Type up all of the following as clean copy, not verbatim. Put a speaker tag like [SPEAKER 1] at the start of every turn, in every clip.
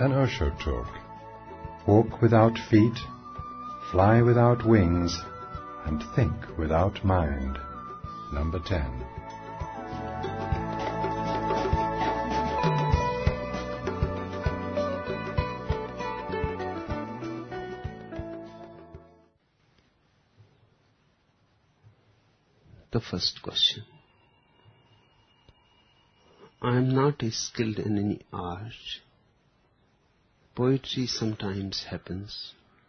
[SPEAKER 1] an Osho talk. Walk without feet, fly without wings, and think without mind. Number 10.
[SPEAKER 2] The first question. I am not skilled in any art. Poetry sometimes happens.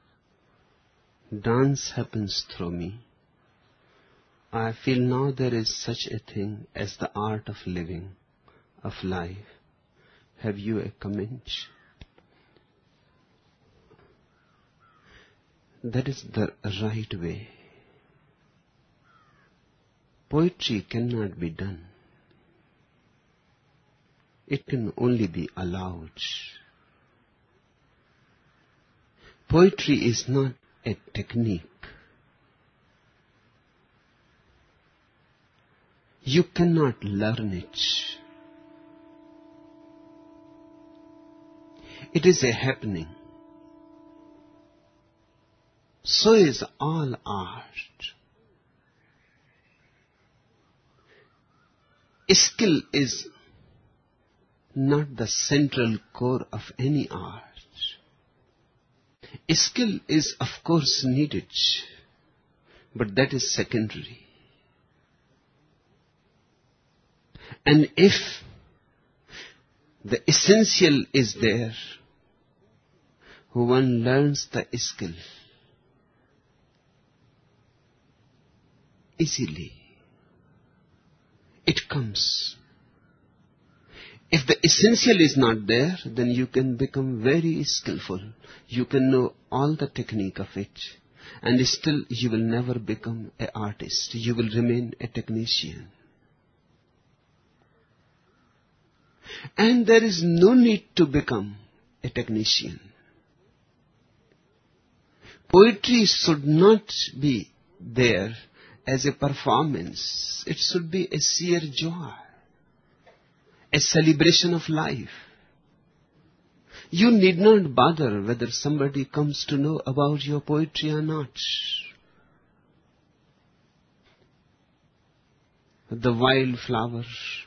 [SPEAKER 2] Dance happens through me. I feel now there is such a thing as the art of living, of life. Have you a comment? That is the right way. Poetry cannot be done. It can only be allowed. Poetry is not a technique. You cannot learn it. It is a happening. So is all art. Skill is not the central core of any art. Skill is of course needed, but that is secondary. And if the essential is there, one learns the skill easily. It comes. If the essential is not there, then you can become very skillful. You can know all the technique of it, and still you will never become an artist. You will remain a technician. And there is no need to become a technician. Poetry should not be there as a performance. It should be a sheer joy, a celebration of life. You need not bother whether somebody comes to know about your poetry or not. The wildflower,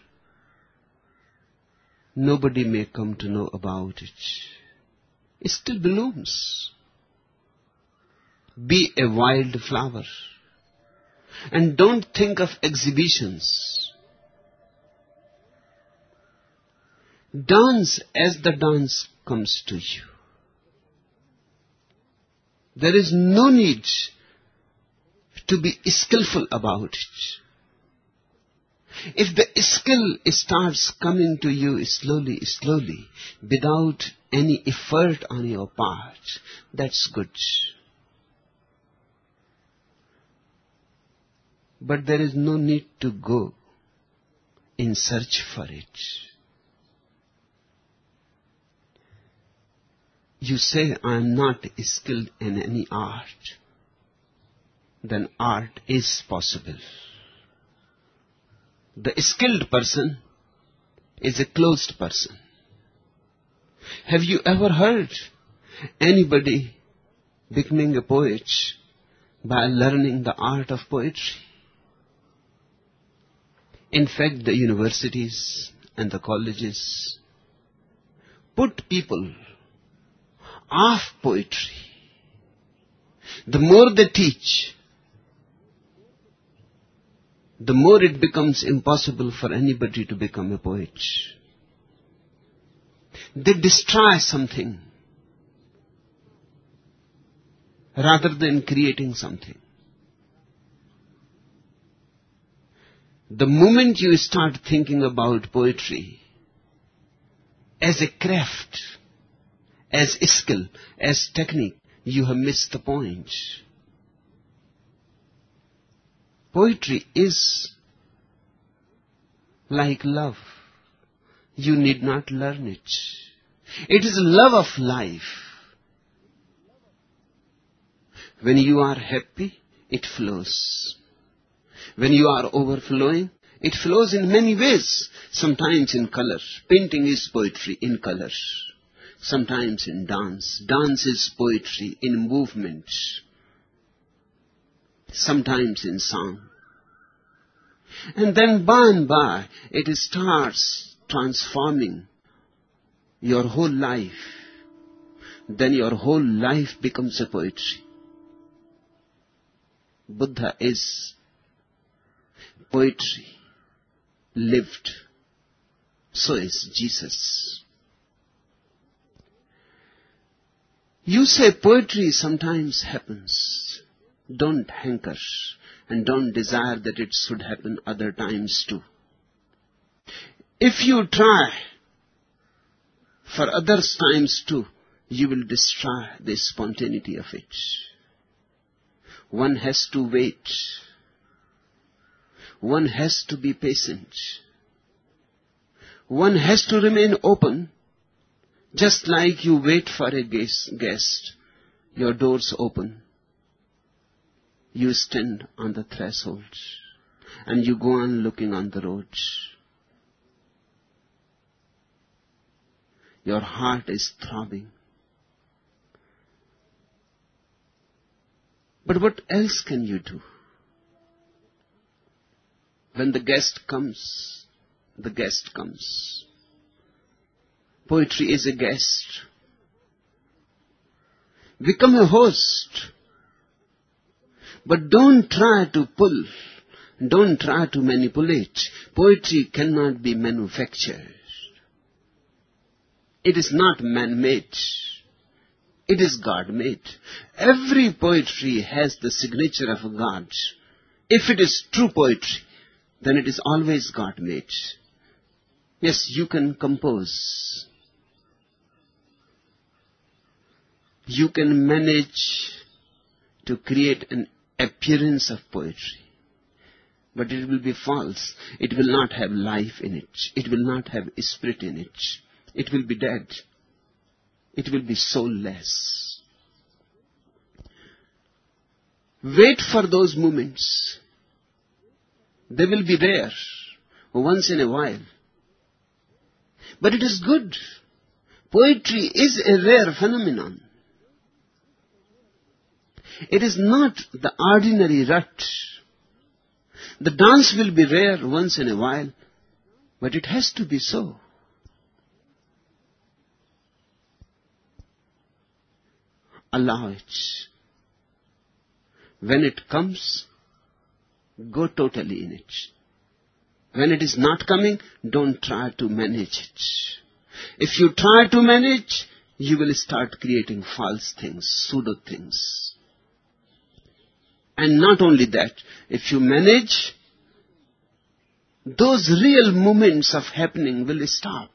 [SPEAKER 2] nobody may come to know about it. It still blooms. Be a wildflower. And don't think of exhibitions. Dance as the dance comes to you. There is no need to be skillful about it. If the skill starts coming to you slowly, without any effort on your part, that's good. But there is no need to go in search for it. You say, I am not skilled in any art. Then art is possible. The skilled person is a closed person. Have you ever heard anybody becoming a poet by learning the art of poetry? In fact, the universities and the colleges put people off poetry. The more they teach, the more it becomes impossible for anybody to become a poet. They destroy something rather than creating something. The moment you start thinking about poetry as a craft, as skill, as technique, you have missed the point. Poetry is like love. You need not learn it. It is love of life. When you are happy, it flows. When you are overflowing, it flows in many ways. Sometimes in color. Painting is poetry in color. sometimes in dance. Dance is poetry in movement, sometimes in song. And then by and by, it starts transforming your whole life. Then your whole life becomes a poetry. Buddha is poetry lived. So is Jesus. You say poetry sometimes happens. Don't hanker and don't desire that it should happen other times too. If you try for other times too, you will destroy the spontaneity of it. One has to wait. One has to be patient. One has to remain open, just like you wait for a guest. Your doors open. You stand on the threshold and you go on looking on the road. Your heart is throbbing. But what else can you do? When the guest comes, the guest comes. Poetry is a guest. Become a host. But don't try to pull. Don't try to manipulate. Poetry cannot be manufactured. It is not man-made. It is God-made. Every poetry has the signature of God. If it is true poetry, then it is always God-made. Yes, you can compose. You can manage to create an appearance of poetry. But it will be false. It will not have life in it. It will not have spirit in it. It will be dead. It will be soulless. Wait for those moments. They will be rare, once in a while. But it is good. Poetry is a rare phenomenon. It is not the ordinary rut. The dance will be rare once in a while, but it has to be so. Allow it. When it comes, go totally in it. When it is not coming, don't try to manage it. If you try to manage, you will start creating false things, pseudo things. And not only that, if you manage, those real moments of happening will stop.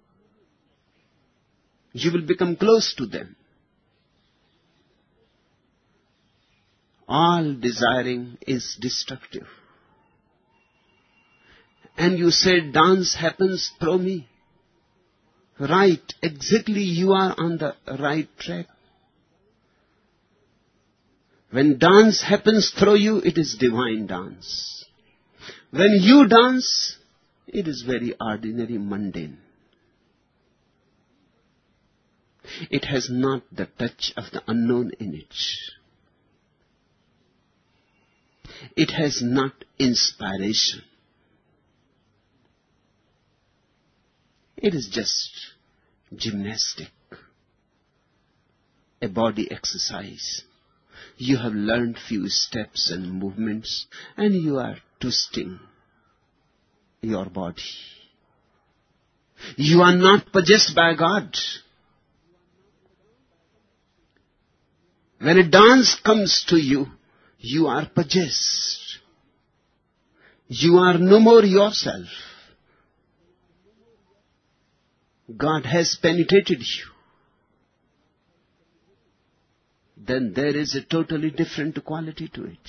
[SPEAKER 2] You will become close to them. All desiring is destructive. And you say dance happens through me. Right, exactly, you are on the right track. When dance happens through you, it is divine dance. When you dance, it is very ordinary, mundane. It has not the touch of the unknown in it. It has not inspiration. It is just gymnastic, a body exercise. You have learned few steps and movements, and you are twisting your body. You are not possessed by God. When a dance comes to you, you are possessed. You are no more yourself. God has penetrated you. Then there is a totally different quality to it.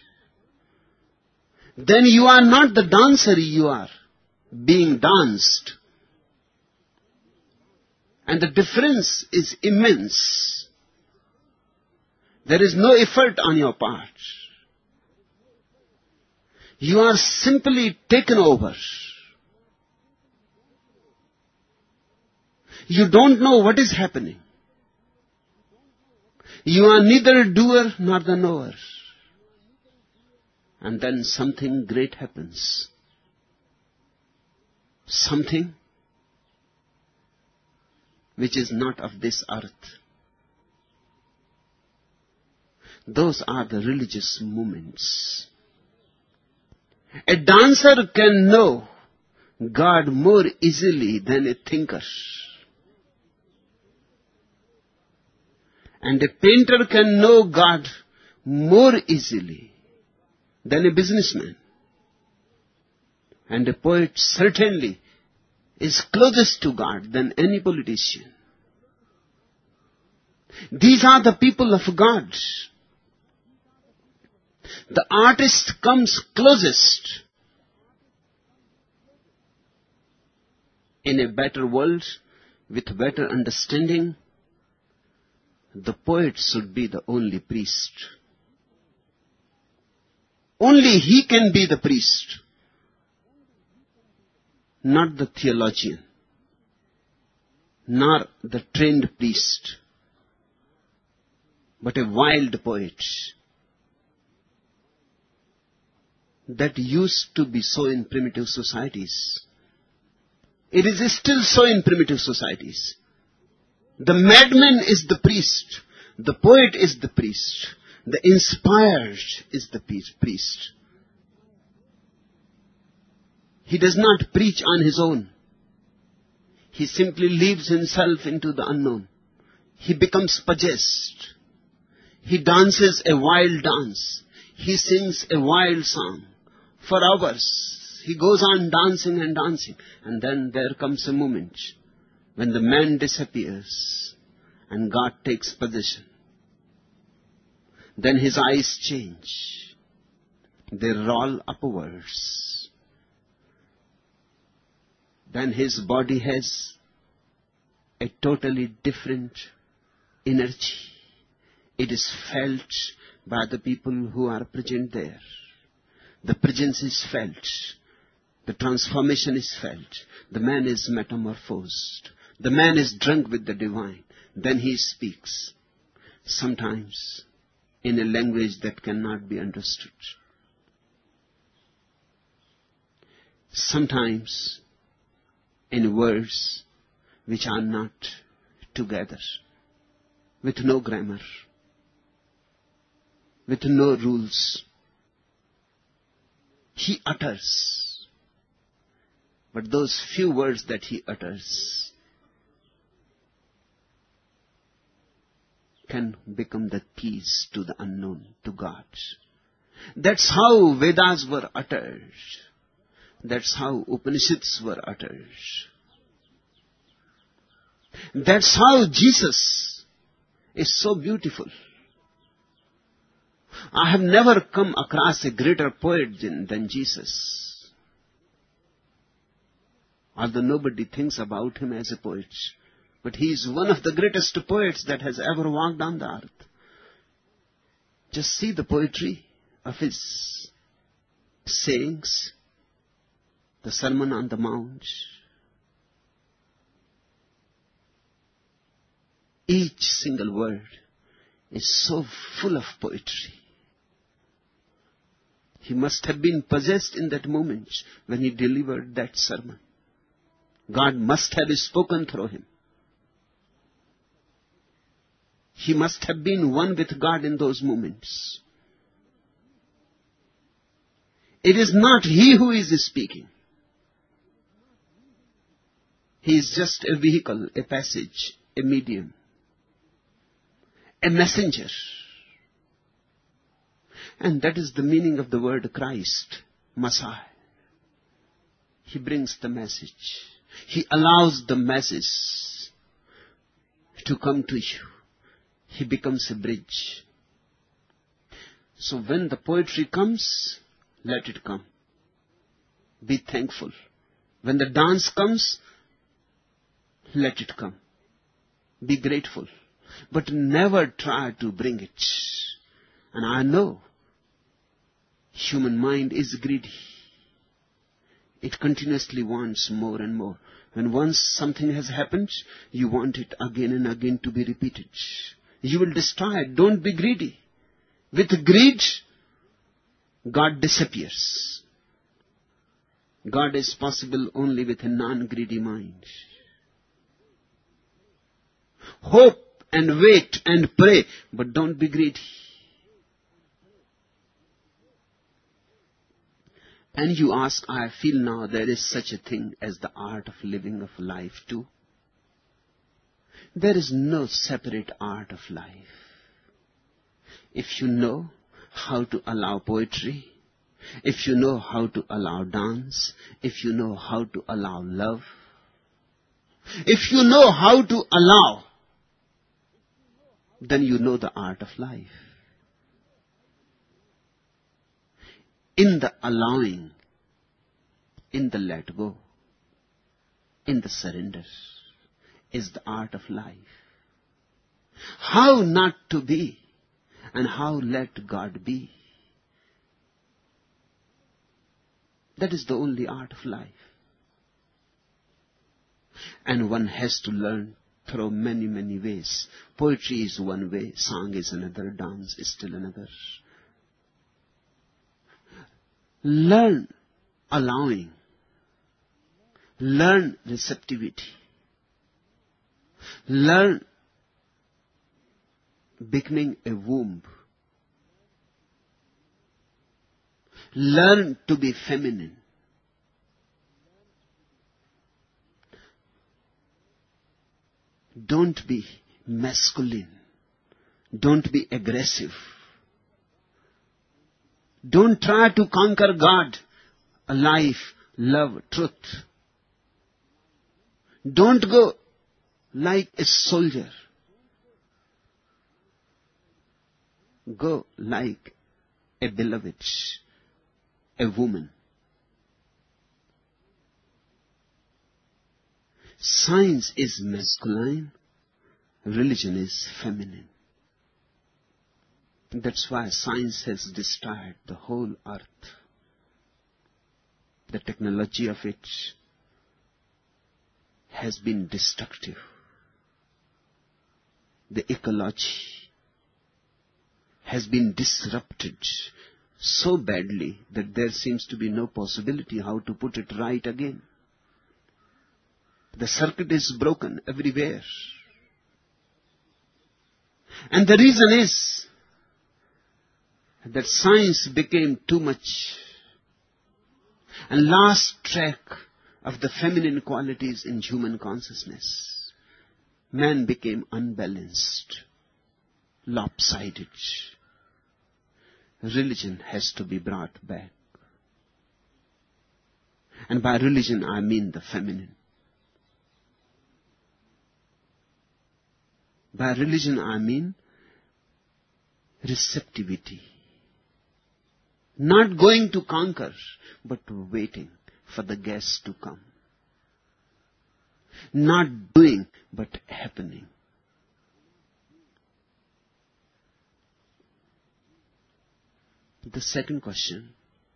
[SPEAKER 2] Then you are not the dancer, you are being danced. And the difference is immense. There is no effort on your part. You are simply taken over. You don't know what is happening. You are neither doer nor the knower. And then something great happens. Something which is not of this earth. Those are the religious moments. A dancer can know God more easily than a thinker. And a painter can know God more easily than a businessman. And a poet certainly is closest to God than any politician. These are the people of God. The artist comes closest. In a better world, with better understanding, the poet should be the only priest. Only he can be the priest, not the theologian, nor the trained priest, but a wild poet. That used to be so in primitive societies. It is still so in primitive societies. The madman is the priest. The poet is the priest. The inspired is the priest. He does not preach on his own. He simply leaves himself into the unknown. He becomes possessed. He dances a wild dance. He sings a wild song. For hours, he goes on dancing and dancing. And then there comes a moment when the man disappears and God takes possession. Then his eyes change. They roll upwards. Then his body has a totally different energy. It is felt by the people who are present there. The presence is felt. The transformation is felt. The man is metamorphosed. The man is drunk with the divine. Then he speaks. Sometimes in a language that cannot be understood. Sometimes in words which are not together. With no grammar. With no rules. He utters. But those few words that he utters can become the keys to the unknown, to God. That's how Vedas were uttered. That's how Upanishads were uttered. That's how Jesus is so beautiful. I have never come across a greater poet than Jesus. Although nobody thinks about him as a poet. But he is one of the greatest poets that has ever walked on the earth. Just see the poetry of his sayings. The Sermon on the Mount. Each single word is so full of poetry. He must have been possessed in that moment when he delivered that sermon. God must have spoken through him. He must have been one with God in those moments. It is not he who is speaking. He is just a vehicle, a passage, a medium, a messenger. And that is the meaning of the word Christ, Messiah. He brings the message. He allows the message to come to you. He becomes a bridge. So when the poetry comes, let it come. Be thankful. When the dance comes, let it come. Be grateful. But never try to bring it. And I know human mind is greedy. It continuously wants more and more. When once something has happened, you want it again and again to be repeated. You will destroy it. Don't be greedy. With greed, God disappears. God is possible only with a non-greedy mind. Hope and wait and pray, but don't be greedy. And you ask, I feel now there is such a thing as the art of living of life too. There is no separate art of life. If you know how to allow poetry, if you know how to allow dance, if you know how to allow love, if you know how to allow, then you know the art of life. In the allowing, in the let go, in the surrender is the art of life. How not to be and how let God be. That is the only art of life. And one has to learn through many, many ways. Poetry is one way, song is another, dance is still another. Learn allowing. Learn receptivity. Learn becoming a womb. Learn to be feminine. Don't be masculine. Don't be aggressive. Don't try to conquer God, life, love, truth. Don't go like a soldier. Go like a beloved, a woman. Science is masculine, religion is feminine. That's why science has destroyed the whole earth. The technology of it has been destructive. The ecology has been disrupted so badly that there seems to be no possibility how to put it right again. The circuit is broken everywhere. And the reason is that science became too much and lost track of the feminine qualities in human consciousness. Man became unbalanced, lopsided. Religion has to be brought back. And by religion I mean the feminine. By religion I mean receptivity. Not going to conquer, but waiting for the guests to come. Not doing, but happening. The second question.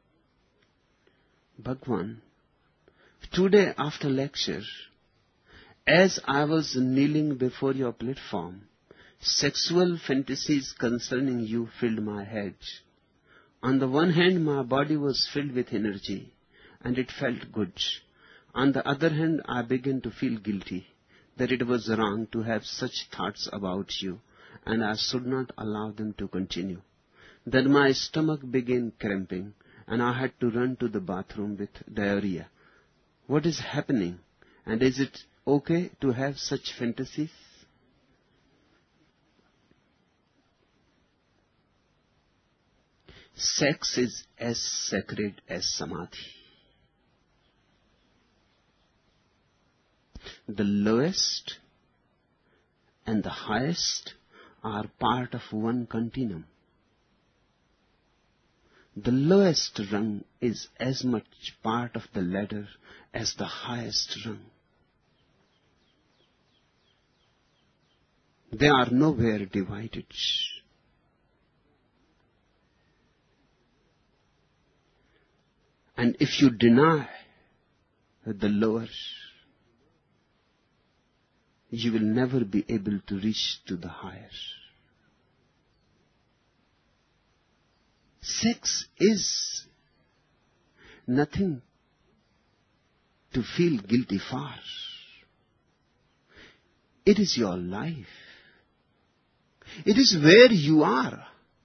[SPEAKER 2] Bhagwan, today after lecture, as I was kneeling before your platform, sexual fantasies concerning you filled my head. On the one hand, my body was filled with energy, and it felt good. On the other hand, I began to feel guilty, that it was wrong to have such thoughts about you, and I should not allow them to continue. Then my stomach began cramping, and I had to run to the bathroom with diarrhea. What is happening, and is it okay to have such fantasies? Sex is as sacred as samadhi. The lowest and the highest are part of one continuum. The lowest rung is as much part of the ladder as the highest rung. They are nowhere divided. And if you deny the lower, you will never be able to reach to the higher. Sex is nothing to feel guilty for. It is your life. It is where you are.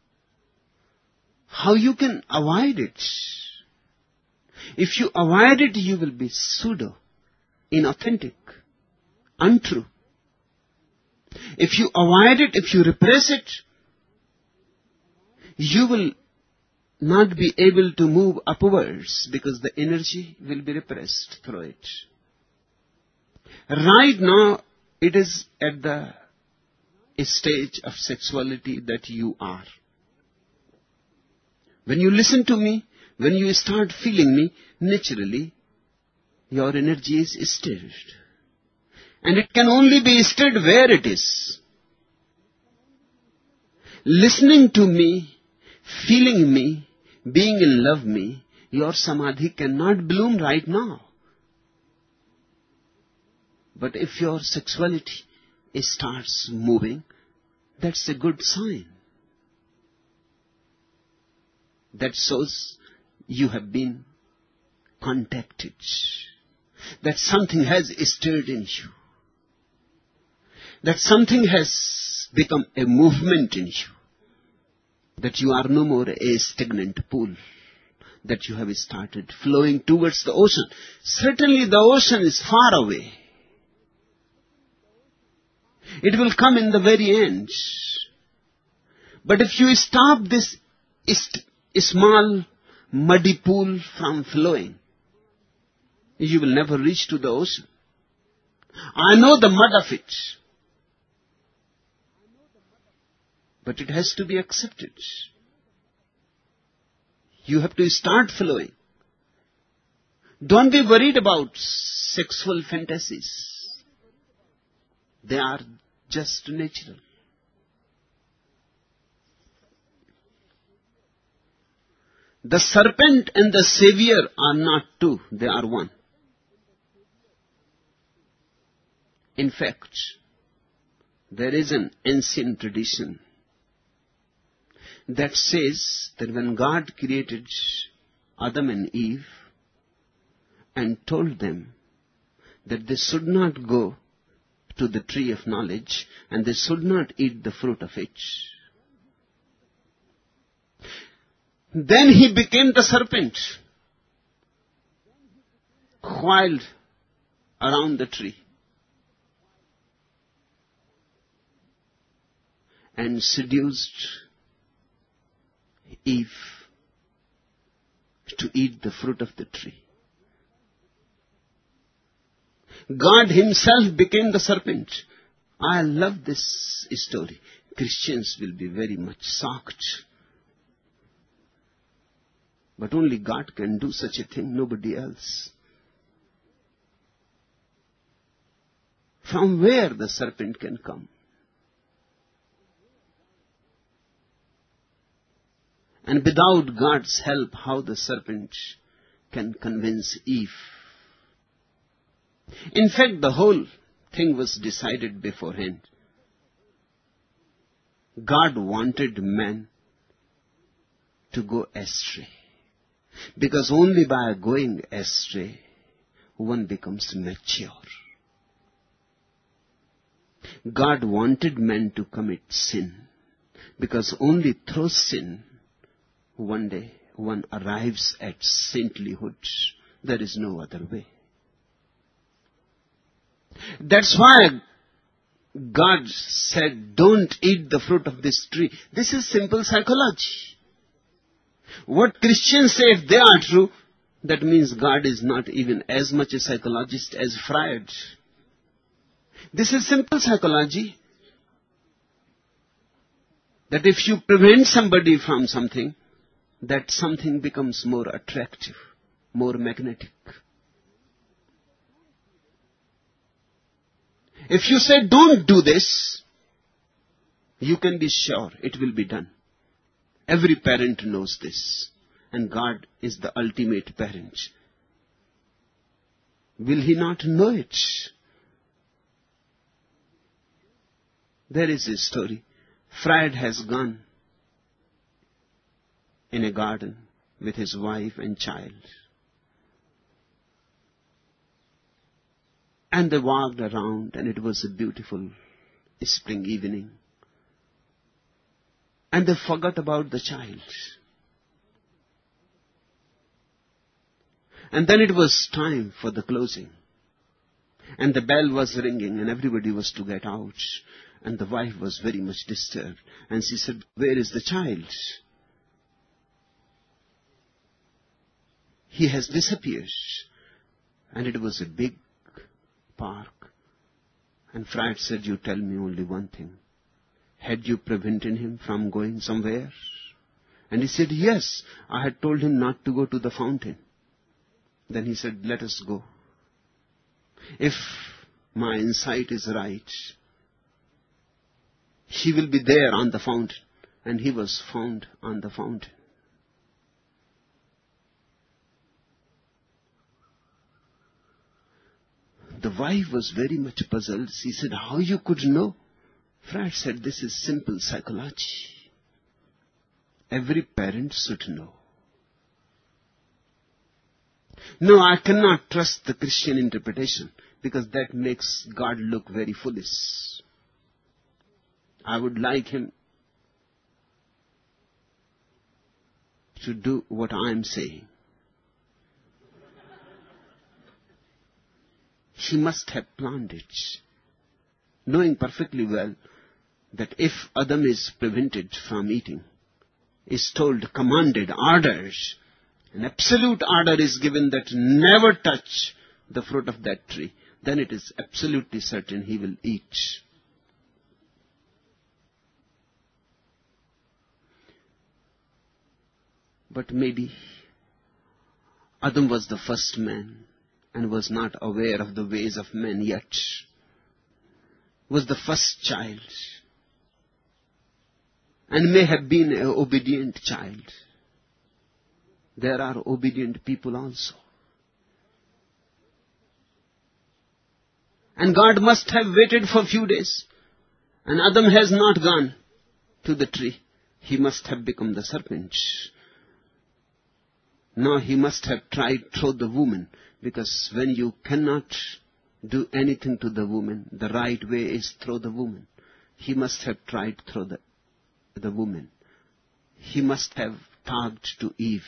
[SPEAKER 2] How you can avoid it? If you avoid it, you will be pseudo, inauthentic, untrue. If you avoid it, if you repress it, you will not be able to move upwards because the energy will be repressed through it. Right now, it is at the stage of sexuality that you are. When you listen to me, when you start feeling me, naturally, your energy is stirred. And it can only be stirred where it is. Listening to me, feeling me, being in love me, your samadhi cannot bloom right now. But if your sexuality starts moving, that's a good sign. That shows you have been contacted. That something has stirred in you. That something has become a movement in you. That you are no more a stagnant pool. That you have started flowing towards the ocean. Certainly the ocean is far away. It will come in the very end. But if you stop this small muddy pool from flowing, you will never reach to the ocean. I know the mud of it. But it has to be accepted. You have to start flowing. Don't be worried about sexual fantasies. They are just natural. The serpent and the savior are not two, they are one. In fact, there is an ancient tradition that says that when God created Adam and Eve and told them that they should not go to the tree of knowledge and they should not eat the fruit of it, then he became the serpent, coiled around the tree and seduced Eve to eat the fruit of the tree. God himself became the serpent. I love this story. Christians will be very much shocked. But only God can do such a thing, nobody else. From where the serpent can come? And without God's help, how the serpent can convince Eve? In fact, the whole thing was decided beforehand. God wanted man to go astray. Because only by going astray, one becomes mature. God wanted man to commit sin. Because only through sin, one day, one arrives at saintlyhood. There is no other way. That's why God said, don't eat the fruit of this tree. This is simple psychology. What Christians say, if they are true, that means God is not even as much a psychologist as Freud. This is simple psychology. That if you prevent somebody from something, that something becomes more attractive, more magnetic. If you say, don't do this, you can be sure it will be done. Every parent knows this. And God is the ultimate parent. Will he not know it? There is a story. Freud has gone in a garden with his wife and child. And they walked around, and it was a beautiful spring evening. And they forgot about the child. And then it was time for the closing. And the bell was ringing, and everybody was to get out. And the wife was very much disturbed. And she said, "Where is the child? He has disappeared." And it was a big park. And Freud said, "You tell me only one thing. Had you prevented him from going somewhere?" And he said, "Yes, I had told him not to go to the fountain." Then he said, "Let us go. If my insight is right, he will be there on the fountain." And he was found on the fountain. The wife was very much puzzled. She said, "How you could know?" Freud said, "This is simple psychology. Every parent should know." No, I cannot trust the Christian interpretation, because that makes God look very foolish. I would like him to do what I am saying. He must have planned it, knowing perfectly well that if Adam is prevented from eating, is told, commanded, ordered, an absolute order is given that never touch the fruit of that tree, then it is absolutely certain he will eat. But maybe Adam was the first man and was not aware of the ways of men yet, was the first child, and may have been an obedient child. There are obedient people also. And God must have waited for a few days, and Adam has not gone to the tree. He must have become the serpent. Now he must have tried through the woman, because when you cannot do anything to the woman, the right way is through the woman. He must have tried through the woman. He must have talked to Eve.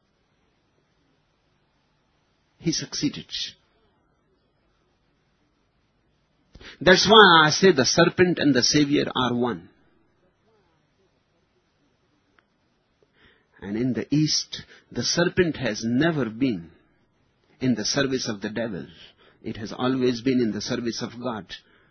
[SPEAKER 2] He succeeded. That's why I say the serpent and the Savior are one. And in the East, the serpent has never been in the service of the devil. It has always been in the service of God.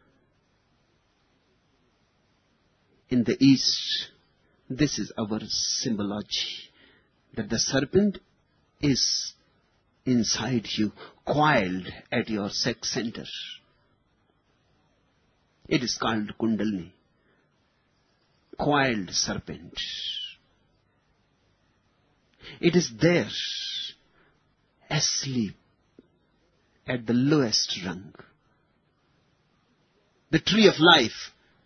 [SPEAKER 2] In the East, this is our symbology, that the serpent is inside you, coiled at your sex center. It is called Kundalini, coiled serpent. It is there, asleep, at the lowest rung. The tree of life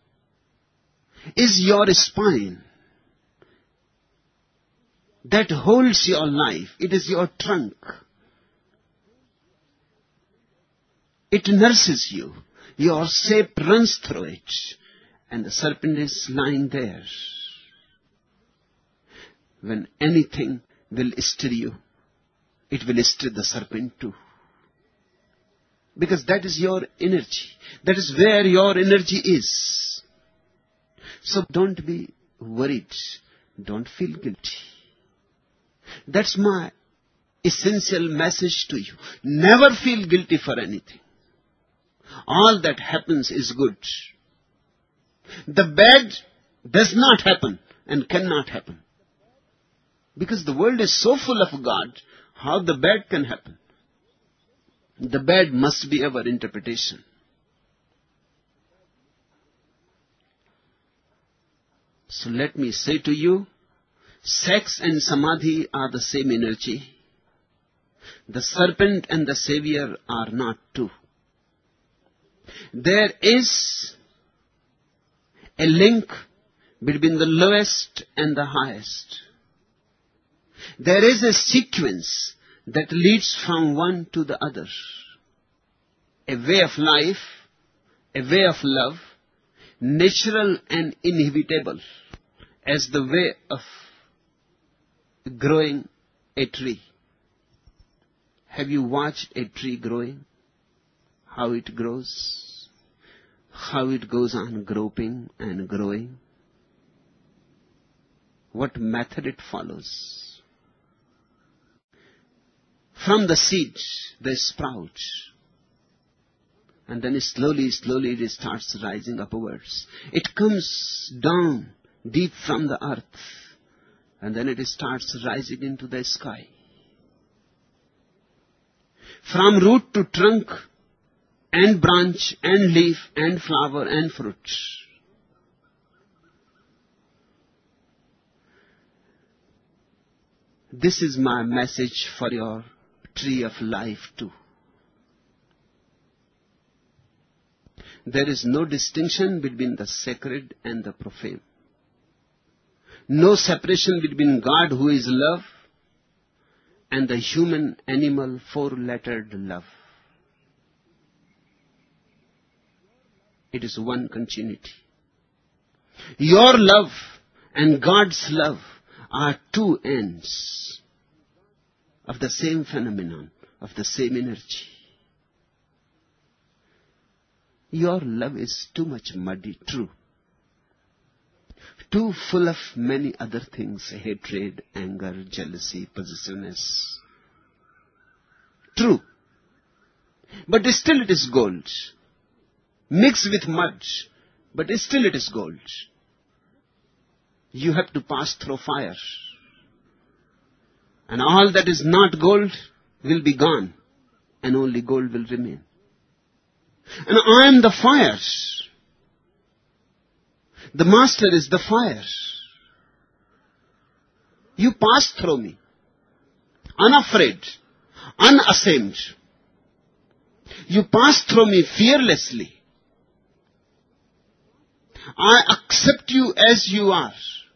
[SPEAKER 2] is your spine that holds your life. It is your trunk. It nurses you. Your shape runs through it. And the serpent is lying there. When anything will stir you, it will stir the serpent too. Because that is your energy. That is where your energy is. So don't be worried. Don't feel guilty. That's my essential message to you. Never feel guilty for anything. All that happens is good. The bad does not happen and cannot happen. Because the world is so full of God, how the bad can happen? The bad must be our interpretation. So let me say to you, sex and samadhi are the same energy. The serpent and the Savior are not two. There is a link between the lowest and the highest. There is a sequence that leads from one to the other. A way of life, a way of love, natural and inevitable, as the way of growing a tree. Have you watched a tree growing? How it grows? How it goes on groping and growing? What method it follows? From the seed, they sprout. And then slowly it starts rising upwards. It comes down deep from the earth. And then it starts rising into the sky. From root to trunk and branch and leaf and flower and fruit. This is my message for your tree of life too. There is no distinction between the sacred and the profane. No separation between God, who is love, and the human animal four-lettered love. It is one continuity. Your love and God's love are two ends of the same phenomenon, of the same energy. Your love is too much muddy, true. Too full of many other things, hatred, anger, jealousy, possessiveness. True. But still it is gold. Mixed with mud, but still it is gold. You have to pass through fire. And all that is not gold will be gone, and only gold will remain. And I am the fire. The Master is the fire. You pass through me, unafraid, unashamed. You pass through me fearlessly. I accept you as you are.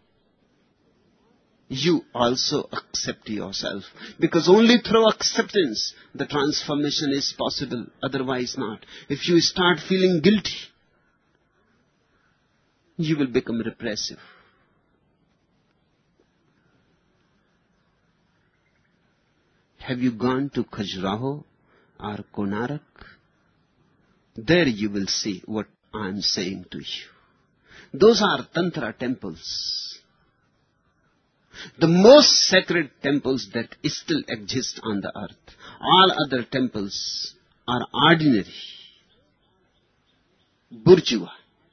[SPEAKER 2] You also accept yourself. Because only through acceptance the transformation is possible, otherwise not. If you start feeling guilty, you will become repressive. Have you gone to Khajuraho or Konark? There you will see what I am saying to you. Those are Tantra temples. The most sacred temples that still exist on the earth. All other temples are ordinary, bourgeois.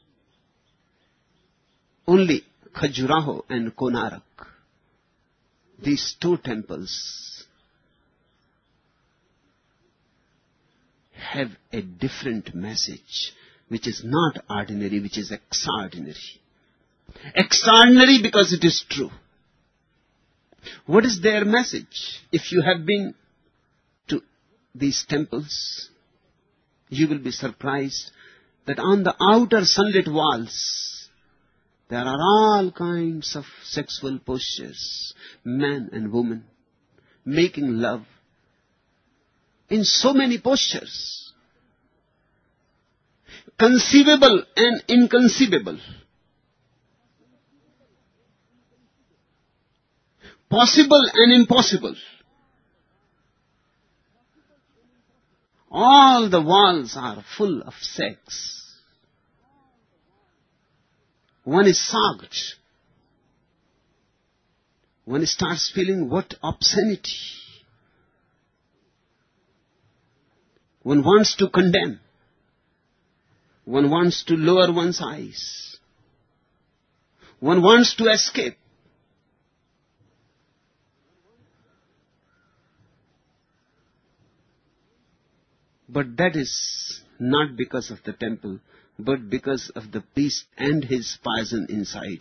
[SPEAKER 2] Only Khajuraho and Konark, these two temples, have a different message, which is not ordinary, which is extraordinary. Extraordinary because it is true. What is their message? If you have been to these temples, you will be surprised that on the outer sunlit walls, there are all kinds of sexual postures, man and woman, making love in so many postures, conceivable and inconceivable, possible and impossible. All the walls are full of sex. One is shocked. One starts feeling what obscenity. One wants to condemn. One wants to lower one's eyes. One wants to escape. But that is not because of the temple, but because of the priest and his poison inside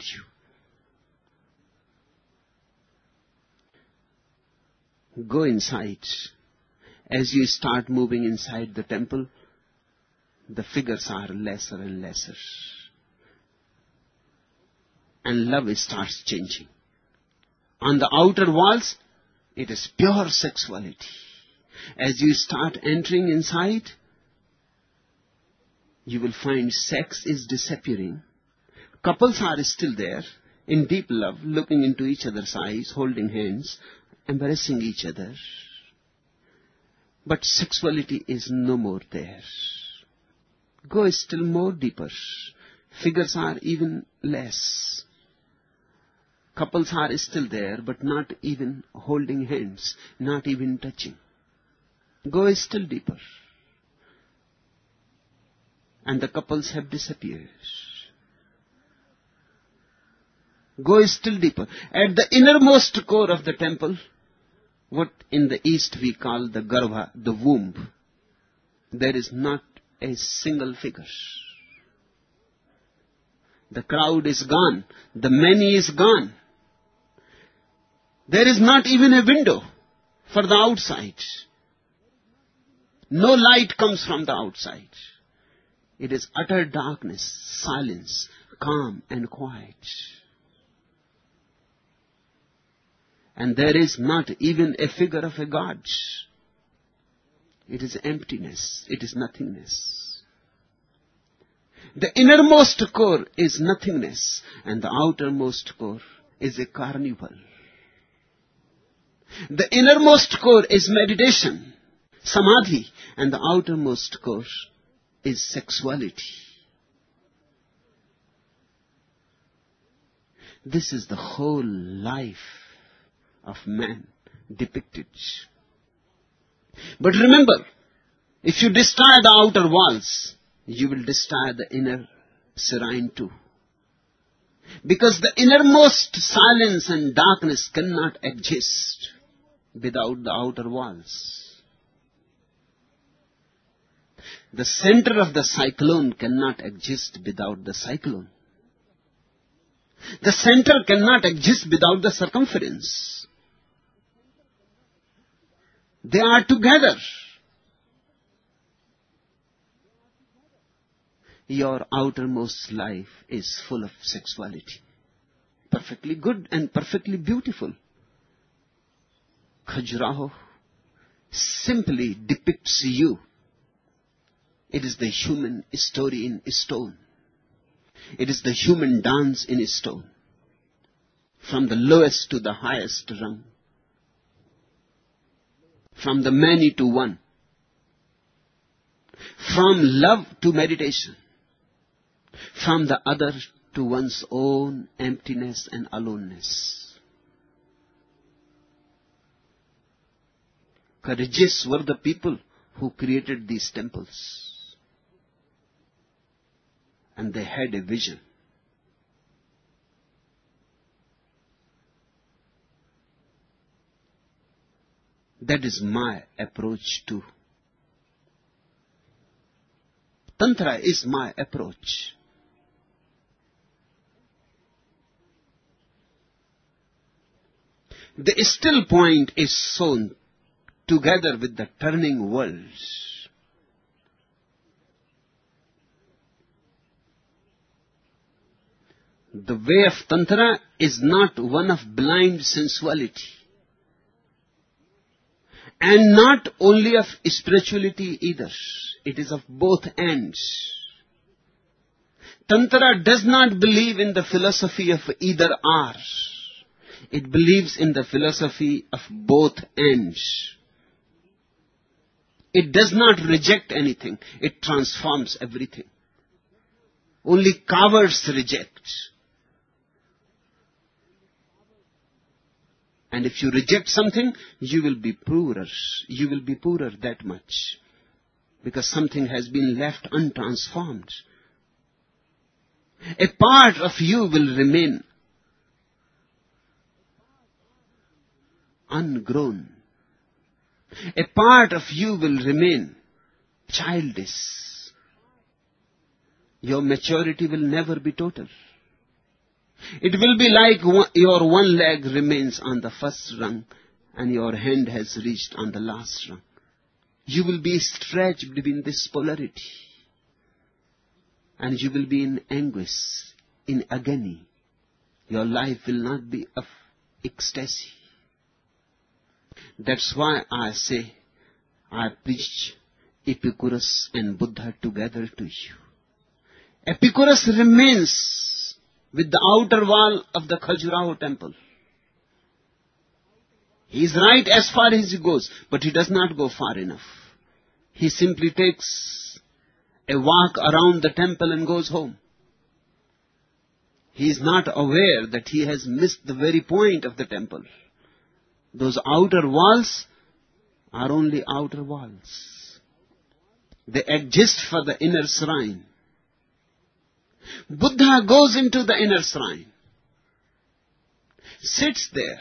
[SPEAKER 2] you. Go inside As you start moving inside the temple, the figures are lesser and lesser. And love starts changing. On the outer walls, it is pure sexuality. As you start entering inside, you will find sex is disappearing. Couples are still there, in deep love, looking into each other's eyes, holding hands, embracing each other. But sexuality is no more there. Go still more deeper. Figures are even less. Couples are still there, but not even holding hands, not even touching. Go still deeper. And the couples have disappeared. Go still deeper. At the innermost core of the temple, what in the East we call the Garbha, the womb, there is not a single figure. The crowd is gone. The many is gone. There is not even a window for the outside. No light comes from the outside. It is utter darkness, silence, calm and quiet. And there is not even a figure of a god. It is emptiness. It is nothingness. The innermost core is nothingness, and the outermost core is a carnival. The innermost core is meditation, samadhi, and the outermost core is sexuality. This is the whole life of man depicted. But remember, if you destroy the outer walls, you will destroy the inner serene too. Because the innermost silence and darkness cannot exist without the outer walls. The center of the cyclone cannot exist without the cyclone. The center cannot exist without the circumference. They are together. Your outermost life is full of sexuality. Perfectly good and perfectly beautiful. Khajuraho simply depicts you. It is the human story in stone. It is the human dance in stone. From the lowest to the highest rung. From the many to one. From love to meditation. From the other to one's own emptiness and aloneness. Courageous were the people who created these temples. And they had a vision. That is my approach too. Tantra is my approach. The still point is sown together with the turning worlds. The way of Tantra is not one of blind sensuality. And not only of spirituality either. It is of both ends. Tantra does not believe in the philosophy of either or. It believes in the philosophy of both ends. It does not reject anything. It transforms everything. Only cowards reject. And if you reject something, you will be poorer. You will be poorer that much. Because something has been left untransformed. A part of you will remain ungrown. A part of you will remain childish. Your maturity will never be total. It will be like your one leg remains on the first rung and your hand has reached on the last rung. You will be stretched between this polarity. And you will be in anguish, in agony. Your life will not be of ecstasy. That's why I say, I preach Epicurus and Buddha together to you. Epicurus remains with the outer wall of the Khajuraho temple. He is right as far as he goes, but he does not go far enough. He simply takes a walk around the temple and goes home. He is not aware that he has missed the very point of the temple. Those outer walls are only outer walls. They exist for the inner shrine. Buddha goes into the inner shrine, sits there,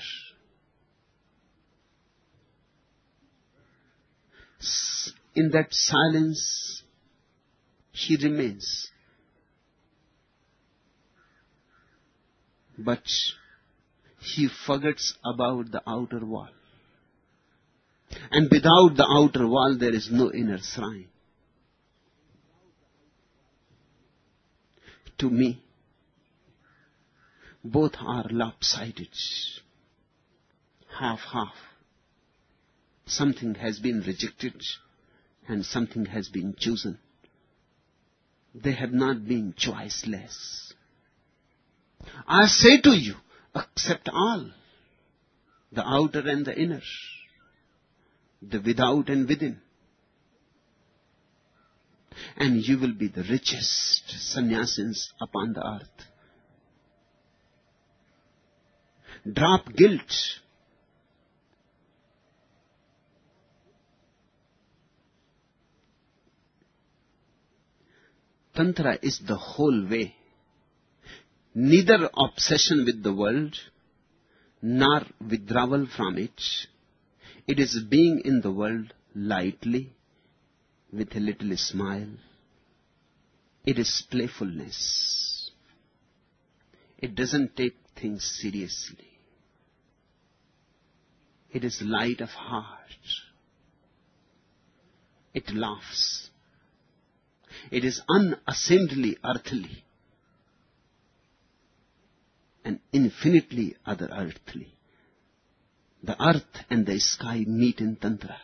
[SPEAKER 2] in that silence he remains. But he forgets about the outer wall. And without the outer wall, there is no inner shrine. To me, both are lopsided. Half-half. Something has been rejected and something has been chosen. They have not been choiceless. I say to you, accept all, the outer and the inner, the without and within, and you will be the richest sannyasins upon the earth. Drop guilt. Tantra is the whole way. Neither obsession with the world, nor withdrawal from it. It is being in the world lightly, with a little smile. It is playfulness. It doesn't take things seriously. It is light of heart. It laughs. It is unashamedly earthly and infinitely other earthly. The earth and the sky meet in Tantra.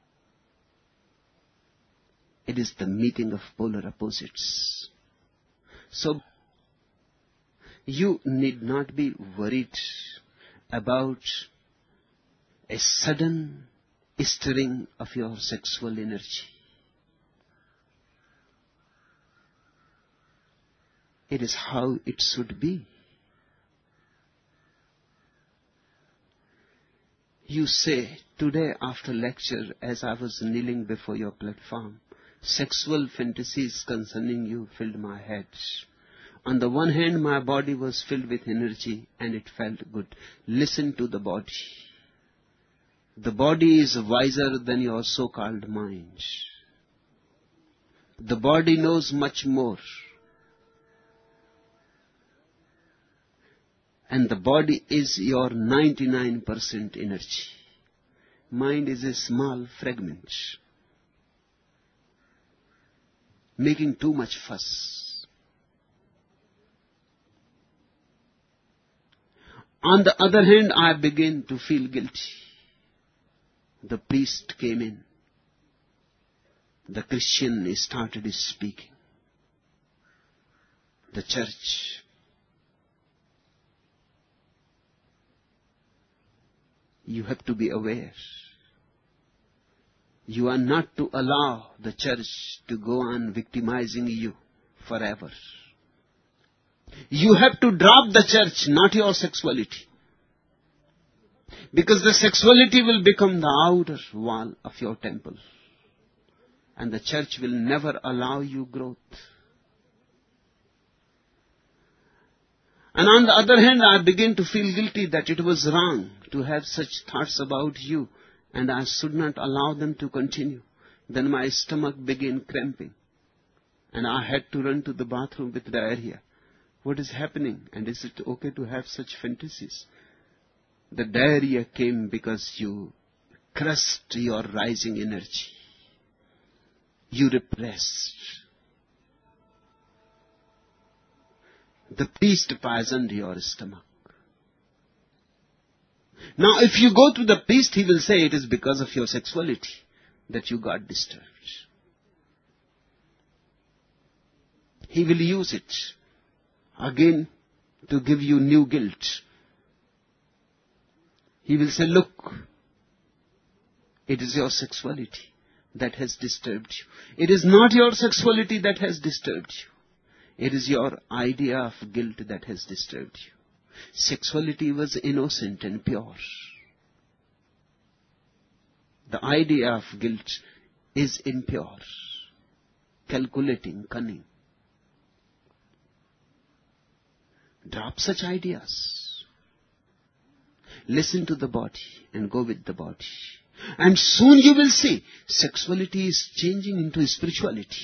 [SPEAKER 2] It is the meeting of polar opposites. So, you need not be worried about a sudden stirring of your sexual energy. It is how it should be. You say, today after lecture, as I was kneeling before your platform, sexual fantasies concerning you filled my head. On the one hand, my body was filled with energy and it felt good. Listen to the body. The body is wiser than your so-called mind. The body knows much more. And the body is your 99% energy. Mind is a small fragment, making too much fuss. On the other hand, I began to feel guilty. The priest came in. The Christian started speaking. The church. You have to be aware. You are not to allow the church to go on victimizing you forever. You have to drop the church, not your sexuality. Because the sexuality will become the outer wall of your temple. And the church will never allow you growth. And on the other hand, I begin to feel guilty that it was wrong to have such thoughts about you, and I should not allow them to continue. Then my stomach began cramping, and I had to run to the bathroom with diarrhea. What is happening? And is it okay to have such fantasies? The diarrhea came because you crushed your rising energy. you repressed. The priest poisoned your stomach. Now, if you go to the priest, he will say it is because of your sexuality that you got disturbed. He will use it again to give you new guilt. He will say, look, it is your sexuality that has disturbed you. It is not your sexuality that has disturbed you. It is your idea of guilt that has disturbed you. Sexuality was innocent and pure. The idea of guilt is impure, calculating, cunning. Drop such ideas. Listen to the body and go with the body. And soon you will see sexuality is changing into spirituality.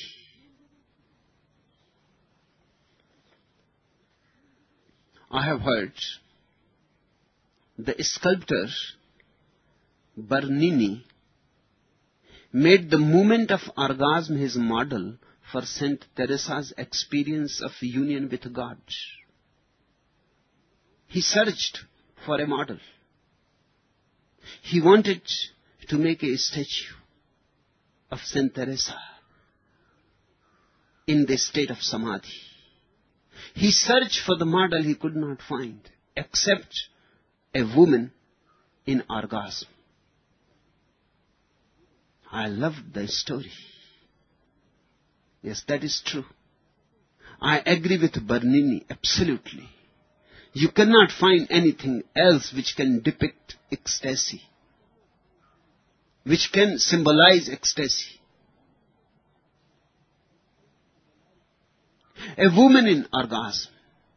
[SPEAKER 2] I have heard the sculptor Bernini made the moment of orgasm his model for Saint Teresa's experience of union with God. He searched for a model. He wanted to make a statue of Saint Teresa in the state of samadhi. He searched for the model he could not find, except a woman in orgasm. I loved the story. Yes, that is true. I agree with Bernini, absolutely. You cannot find anything else which can depict ecstasy, which can symbolize ecstasy. A woman in orgasm,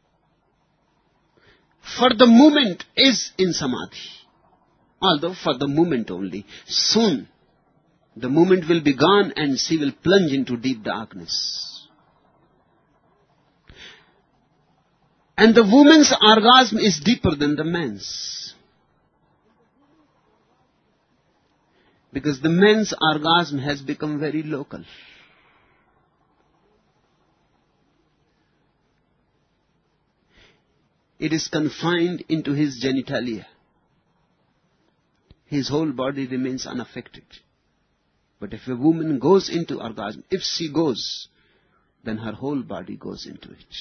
[SPEAKER 2] for the moment, is in samadhi. Although for the moment only. Soon, the moment will be gone and she will plunge into deep darkness. And the woman's orgasm is deeper than the man's. Because the man's orgasm has become very local. It is confined into his genitalia. His whole body remains unaffected. But if a woman goes into orgasm, if she goes, then her whole body goes into it.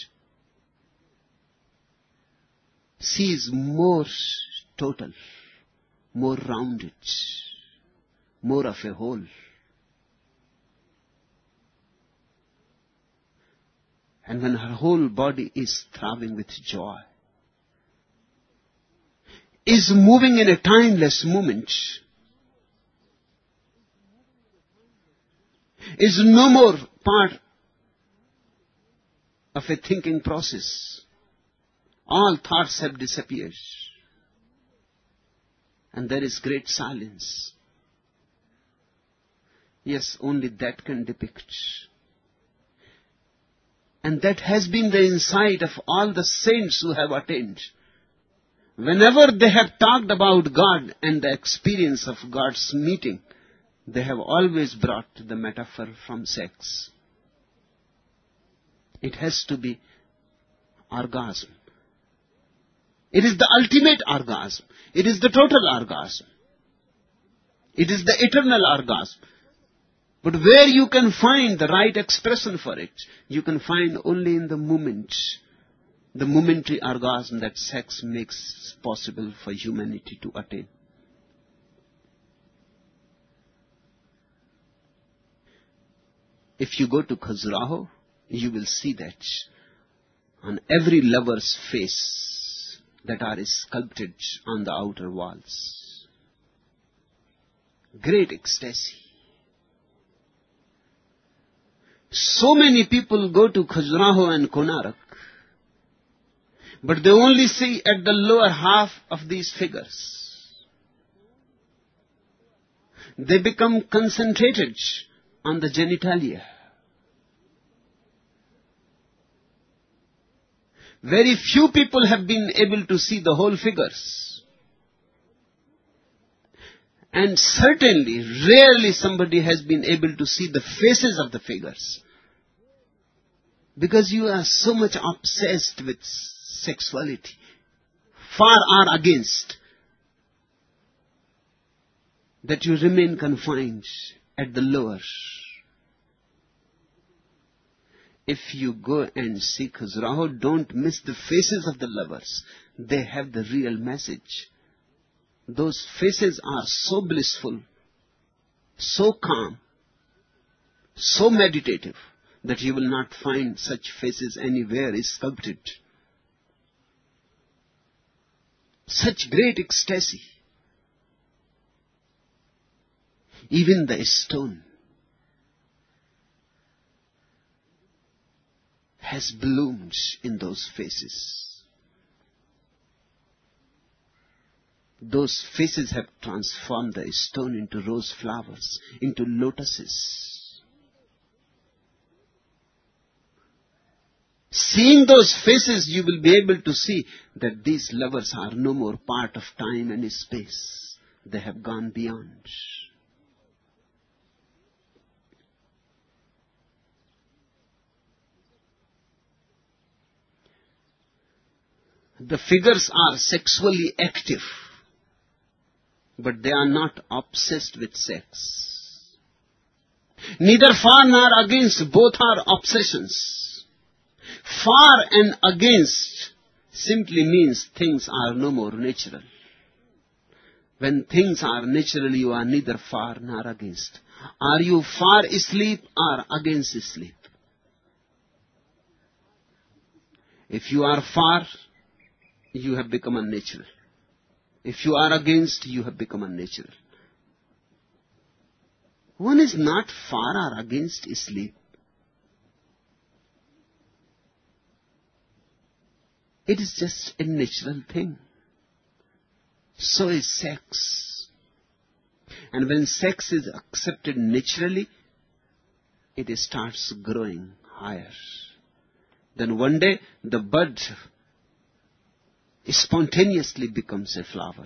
[SPEAKER 2] She is more total, more rounded, more of a whole. And when her whole body is throbbing with joy, is moving in a timeless moment, is no more part of a thinking process. All thoughts have disappeared. And there is great silence. Yes, only that can depict. And that has been the insight of all the saints who have attained. Whenever they have talked about God and the experience of God's meeting, they have always brought the metaphor from sex. It has to be orgasm. It is the ultimate orgasm. It is the total orgasm. It is the eternal orgasm. But where you can find the right expression for it, you can find only in the moment. The momentary orgasm that sex makes possible for humanity to attain. If you go to Khajuraho, you will see that on every lover's face that are sculpted on the outer walls. Great ecstasy. So many people go to Khajuraho and Konark, but they only see at the lower half of these figures. They become concentrated on the genitalia. Very few people have been able to see the whole figures. And certainly, rarely somebody has been able to see the faces of the figures. Because you are so much obsessed with sexuality. Far are against. That you remain confined at the lower. If you go and see Khajuraho, don't miss the faces of the lovers. They have the real message. Those faces are so blissful, so calm, so meditative, that you will not find such faces anywhere sculpted. Such great ecstasy. Even the stone has bloomed in those faces. Those faces have transformed the stone into rose flowers, into lotuses. Seeing those faces, you will be able to see that these lovers are no more part of time and space. They have gone beyond. The figures are sexually active, but they are not obsessed with sex. Neither far nor against, both are obsessions. Far and against simply means things are no more natural. When things are natural, you are neither far nor against. Are you far asleep or against sleep? If you are far, you have become unnatural. If you are against, you have become unnatural. One is not far or against sleep. It is just a natural thing. So is sex. And when sex is accepted naturally, it starts growing higher. Then one day, the bud spontaneously becomes a flower.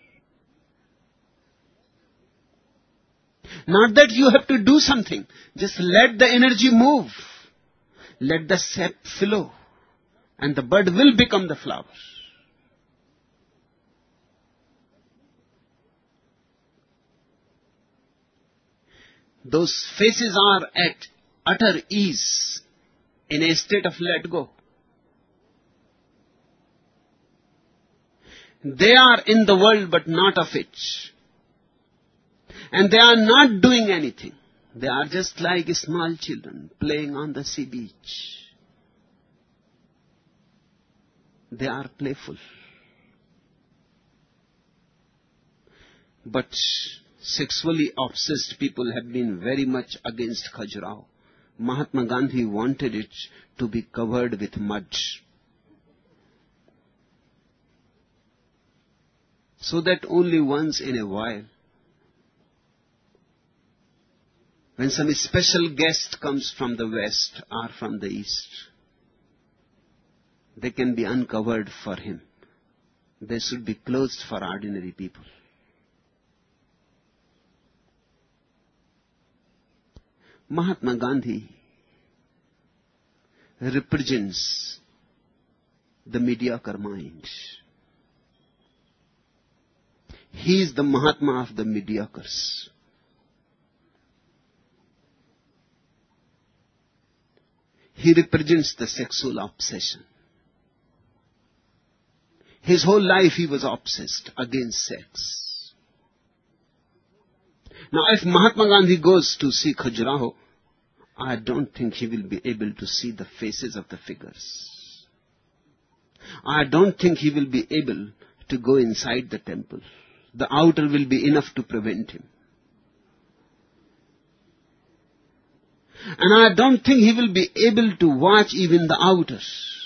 [SPEAKER 2] Not that you have to do something. Just let the energy move. Let the sap flow. And the bud will become the flower. Those faces are at utter ease, in a state of let go. They are in the world but not of it. And they are not doing anything. They are just like small children playing on the sea beach. They are playful. But sexually obsessed people have been very much against Khajuraho. Mahatma Gandhi wanted it to be covered with mud, so that only once in a while, when some special guest comes from the west or from the east, they can be uncovered for him. They should be closed for ordinary people. Mahatma Gandhi represents the mediocre mind. He is the Mahatma of the mediocres. He represents the sexual obsession. His whole life he was obsessed against sex. Now if Mahatma Gandhi goes to see Khajuraho, I don't think he will be able to see the faces of the figures. I don't think he will be able to go inside the temple. The outer will be enough to prevent him. And I don't think he will be able to watch even the outer.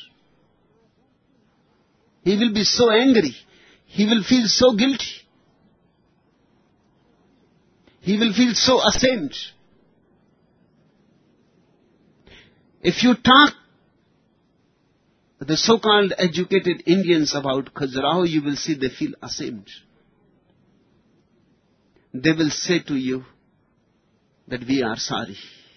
[SPEAKER 2] He will be so angry. He will feel so guilty. He will feel so ashamed. If you talk the so-called educated Indians about Khajuraho, you will see they feel ashamed. they will say to you that we are sorry,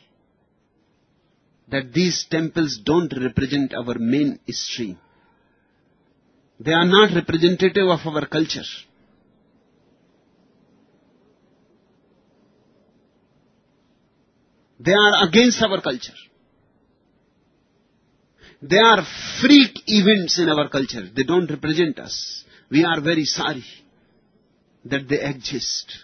[SPEAKER 2] that these temples don't represent our main stream. They are not representative of our culture. They are against our culture. They are freak events in our culture. They don't represent us. We are very sorry that they exist.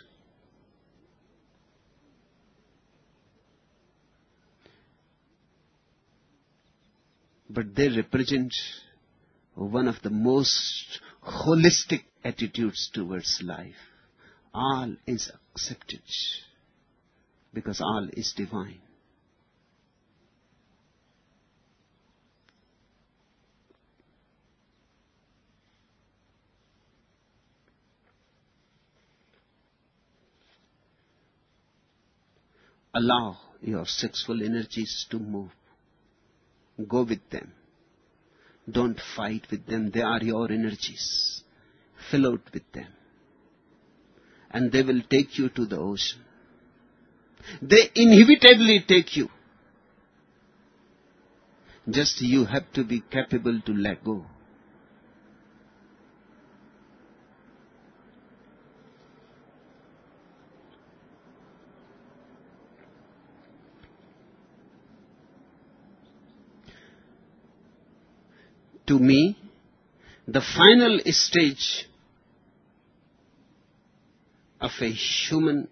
[SPEAKER 2] But they represent one of the most holistic attitudes towards life. All is accepted because all is divine. Allow your sexual energies to move. Go with them. Don't fight with them. They are your energies. Fill out with them. And they will take you to the ocean. They inevitably take you. Just you have to be capable to let go. To me, the final stage of a human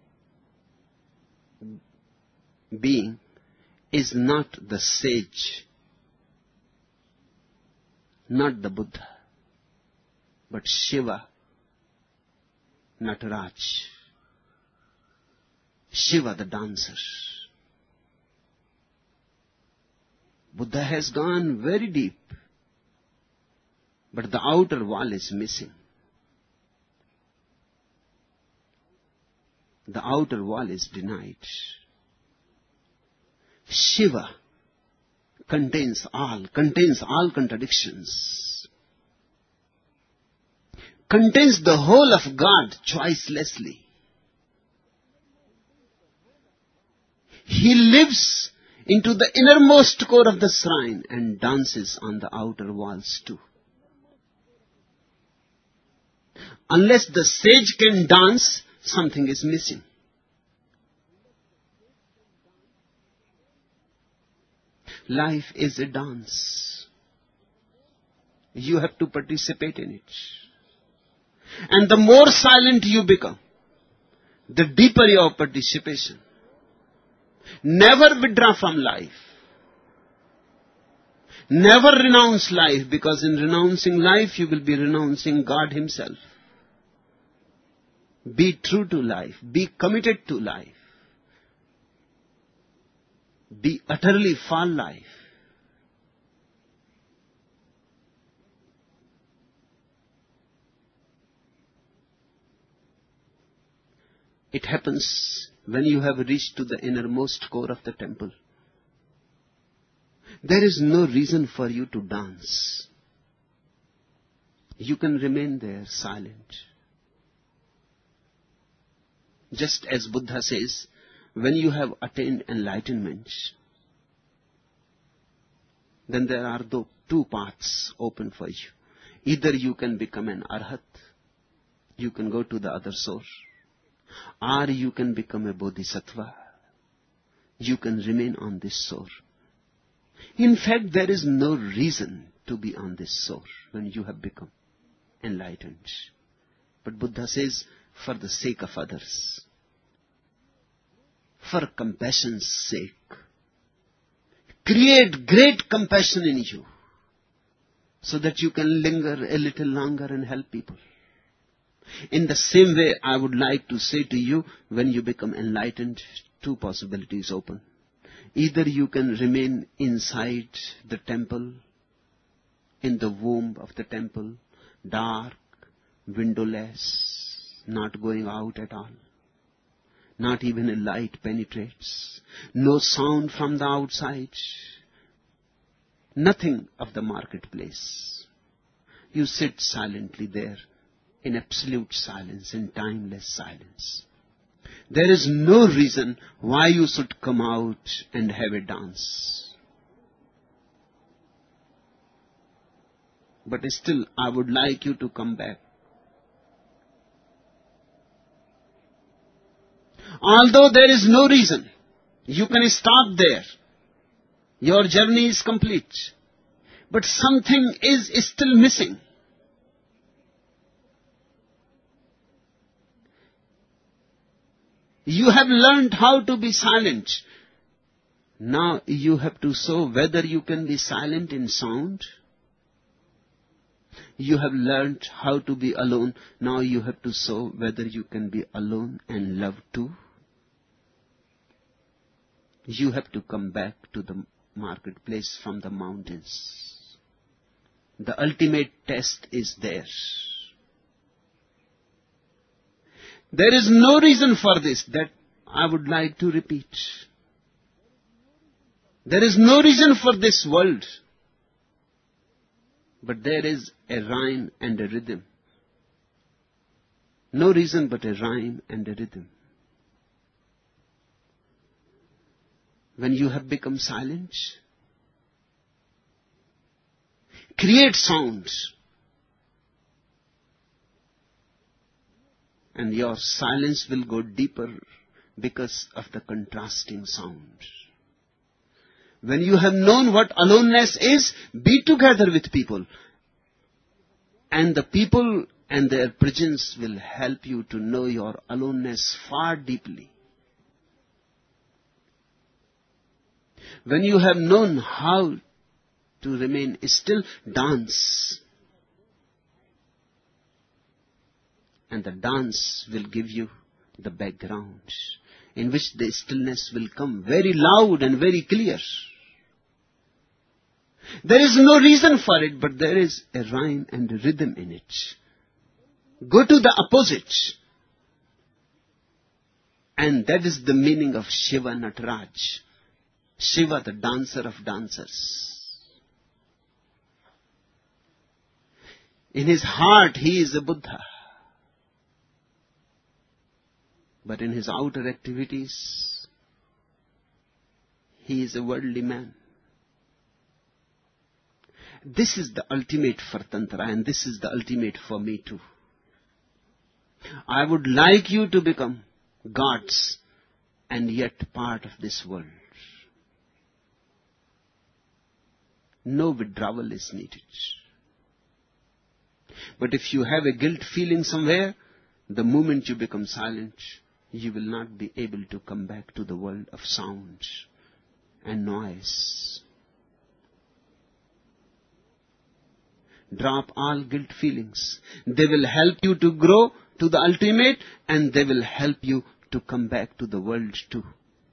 [SPEAKER 2] being is not the sage, not the Buddha, but Shiva, Nataraj. Shiva the dancer. Buddha has gone very deep. But the outer wall is missing. The outer wall is denied. Shiva contains all contradictions. Contains the whole of God choicelessly. He lives into the innermost core of the shrine and dances on the outer walls too. Unless the sage can dance, something is missing. Life is a dance. You have to participate in it. And the more silent you become, the deeper your participation. Never withdraw from life. Never renounce life, because in renouncing life, you will be renouncing God Himself. Be true to life. Be committed to life. Be utterly for life. It happens when you have reached to the innermost core of the temple. There is no reason for you to dance. You can remain there silent. Just as Buddha says, when you have attained enlightenment, then there are two paths open for you. Either you can become an arhat, you can go to the other source, or you can become a bodhisattva. You can remain on this source. In fact, there is no reason to be on this source when you have become enlightened. But Buddha says, for the sake of others, for compassion's sake, create great compassion in you so that you can linger a little longer and help people. In the same way, I would like to say to you, when you become enlightened, two possibilities open. Either you can remain inside the temple, in the womb of the temple, dark, windowless, not going out at all. Not even a light penetrates. No sound from the outside. Nothing of the marketplace. You sit silently there, in absolute silence, in timeless silence. There is no reason why you should come out and have a dance. But still, I would like you to come back. Although there is no reason, you can stop there. Your journey is complete. But something is still missing. You have learned how to be silent. Now you have to show whether you can be silent in sound. You have learned how to be alone. Now you have to show whether you can be alone and love too. You have to come back to the marketplace from the mountains. The ultimate test is there. There is no reason for this that I would like to repeat. There is no reason for this world. But there is a rhyme and a rhythm. No reason but a rhyme and a rhythm. When you have become silent, create sounds. And your silence will go deeper because of the contrasting sound. When you have known what aloneness is, be together with people. And the people and their presence will help you to know your aloneness far deeply. When you have known how to remain still, dance. And the dance will give you the background in which the stillness will come very loud and very clear. There is no reason for it, but there is a rhyme and a rhythm in it. Go to the opposite. And that is the meaning of Shiva Nataraj. Shiva, the dancer of dancers. In his heart, he is a Buddha. But in his outer activities, he is a worldly man. This is the ultimate for Tantra, and this is the ultimate for me too. I would like you to become gods and yet part of this world. No withdrawal is needed. But if you have a guilt feeling somewhere, the moment you become silent, you will not be able to come back to the world of sound and noise. Drop all guilt feelings. They will help you to grow to the ultimate, and they will help you to come back to the world too.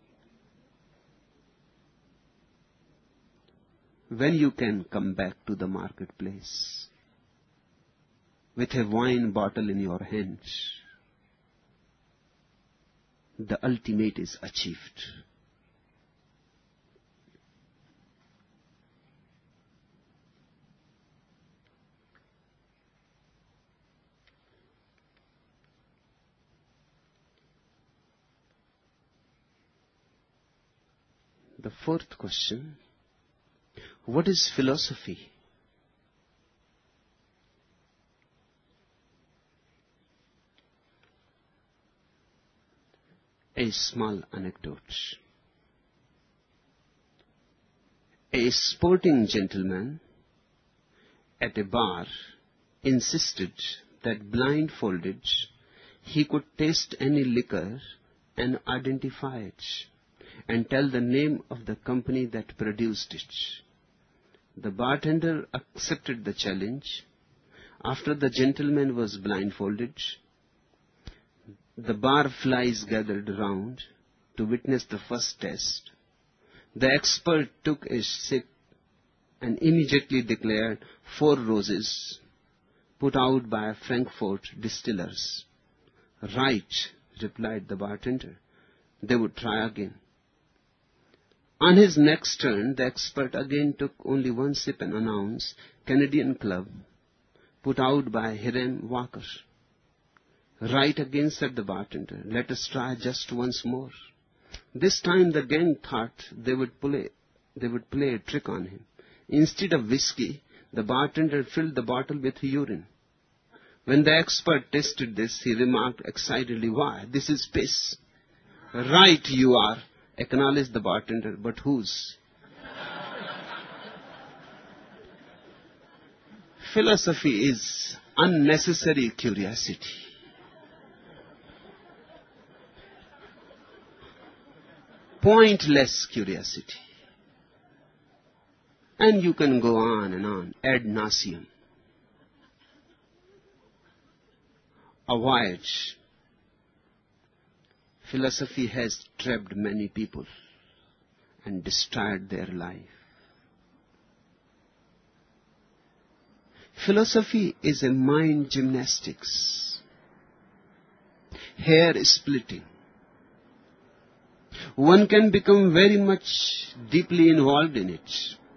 [SPEAKER 2] When you can come back to the marketplace with a wine bottle in your hand, the ultimate is achieved. The fourth question, what is philosophy? A small anecdote. A sporting gentleman at a bar insisted that blindfolded he could taste any liquor and identify it and tell the name of the company that produced it. The bartender accepted the challenge. After the gentleman was blindfolded, the barflies gathered round to witness the first test. The expert took a sip and immediately declared 4 roses put out by Frankfurt distillers. Right, replied the bartender. They would try again. On his next turn, the expert again took only 1 sip and announced, Canadian Club, put out by Hiram Walker. Right again, said the bartender. Let us try just once more. This time the gang thought they would play a trick on him. Instead of whiskey, the bartender filled the bottle with urine. When the expert tasted this, he remarked excitedly, "Why, this is piss." "Right you are," acknowledged the bartender, "but whose?" Philosophy is unnecessary curiosity. Pointless curiosity. And you can go on and on, ad nauseam. Avoid. Philosophy has trapped many people and destroyed their life. Philosophy is a mind gymnastics, hair splitting. One can become very much deeply involved in it.